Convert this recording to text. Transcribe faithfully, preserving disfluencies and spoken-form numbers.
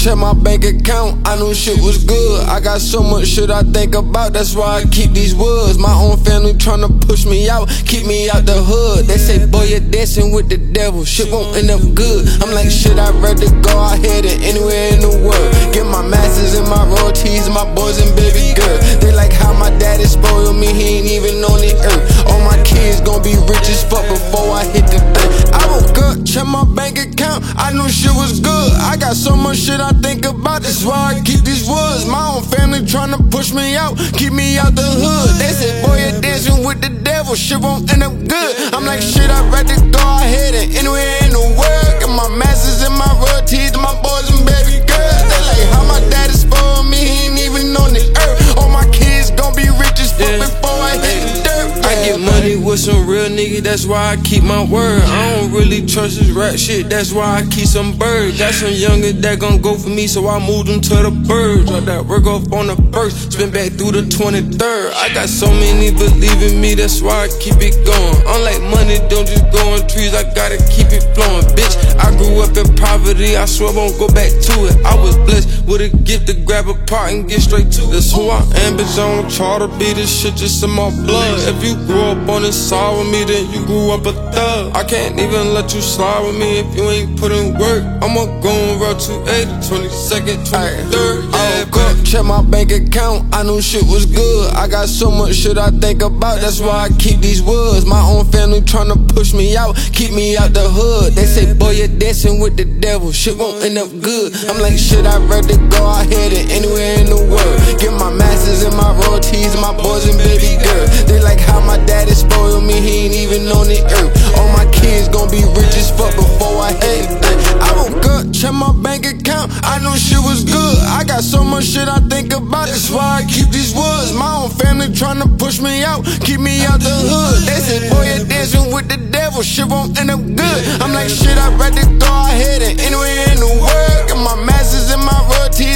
check my bank account, I knew shit was good. I got so much shit I think about, that's why I keep these woods. My own family tryna push me out, keep me out the hood. They say, boy, you're dancing with the devil, shit won't end up good. I'm like, shit, I'd rather go out here than anywhere in the world. Get my masters and my royalties and my boys and baby girl. They like how my daddy spoiled me, he ain't even on the earth. All my kids gon' be rich as fuck before I hit the dirt. I woke up, check my bank account, I knew shit was good. I got so much shit I think about, that's why I keep these woods. My own family tryna push me out, keep me out the hood. They said, boy, you're dancing with the devil, shit won't end up good. I'm like, shit, I'd rather go out here than anywhere in the world. Get my masters and my royalties and my boys and baby girls. They like how my daddy spoiled me, he ain't even on the earth. All my kids gon' be rich as fuck yeah. before I hit the dirt. I get money with some real niggas, that's why I keep my word. I don't really trust this rap shit, that's why I keep some birds. Got some youngers that gon' go for me, so I moved them to the birds. Drop that work off on the first, spin back through the twenty-third. I got so many believe in me, that's why I keep it going. Unlike money, don't just go on trees, I gotta keep it flowing. Bitch, I grew up in poverty, I swear I won't go back to it. I was blessed with a gift to grab a part and get straight to it. That's who I am, bitch, I don't try to be this shit just in my blood. If you grew up on this side with me, then you grew up a thug. I can't even let you slide with me if you ain't put in work. I'ma go on route two eighty, twenty-second, twenty-third. I woke up, check my bank account, I knew shit was good. I got so much shit I think about, that's why I keep these woods. My own family tryna push me out, keep me out the hood. They say, boy, you're dancing with the devil, shit won't end up good. I'm like, shit, I'd rather go out here than anywhere in the world. Get my masters and my royalties and my boys and baby girl. They like how my daddy spoiled me, he ain't even on the earth. All my kids gon' be rich as fuck before I hit the dirt. I woke up, check my bank account, I knew shit was good. I got so much shit I think about, that's why I keep these woods. My own family tryna push me out, keep me out the hood. They said, boy, you're dancing with the devil, shit won't end up good. I'm like, shit, I'd rather go out here than anywhere in the world. Get my masters and my royalties